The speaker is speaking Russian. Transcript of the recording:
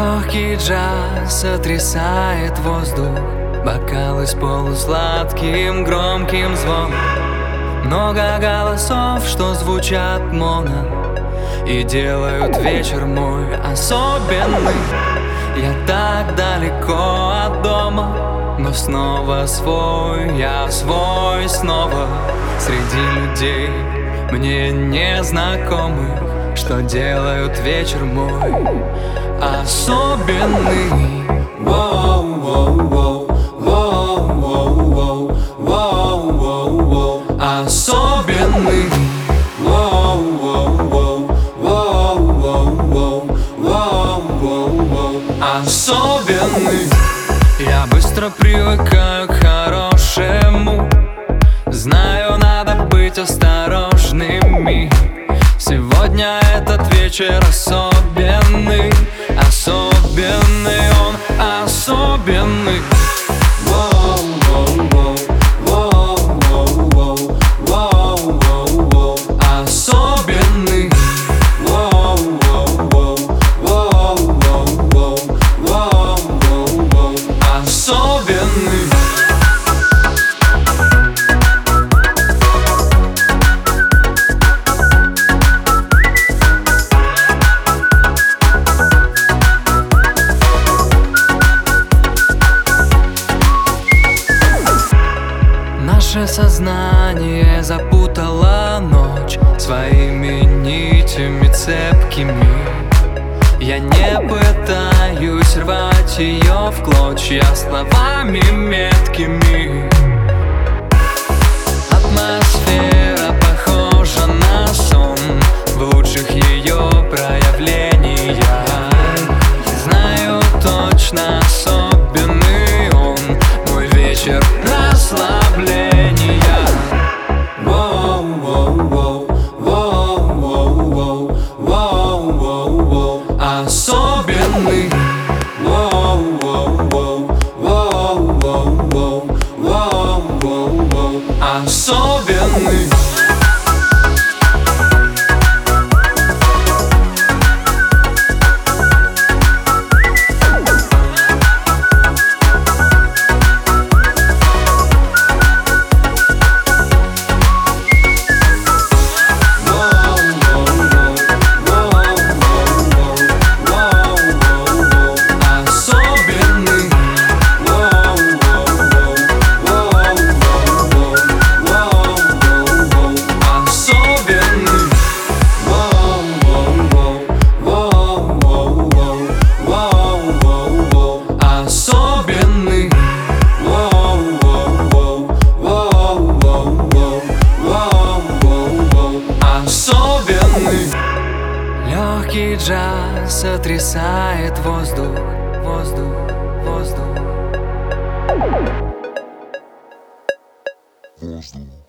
Легкий джаз сотрясает воздух, бокалы с полусладким громким звоном. Много голосов, что звучат моно и делают вечер мой особенный. Я так далеко от дома, но снова свой, я свой снова среди людей мне незнакомых, что делают вечер мой особенный. Особенный. Особенный. Я быстро привыкаю к хорошему, знаю, надо быть осторожными. Сегодня этот вечер особенный, особенный он, особенный. Наше сознание запутала ночь своими нитями цепкими. Я не пытаюсь рвать ее в клочья словами меткими. Атмосфера похожа на сон в лучших ее проявлениях. Знаю точно, особенный он, мой вечер расслабления. Особенный. Особенный. Легкий джаз сотрясает воздух, воздух, воздух.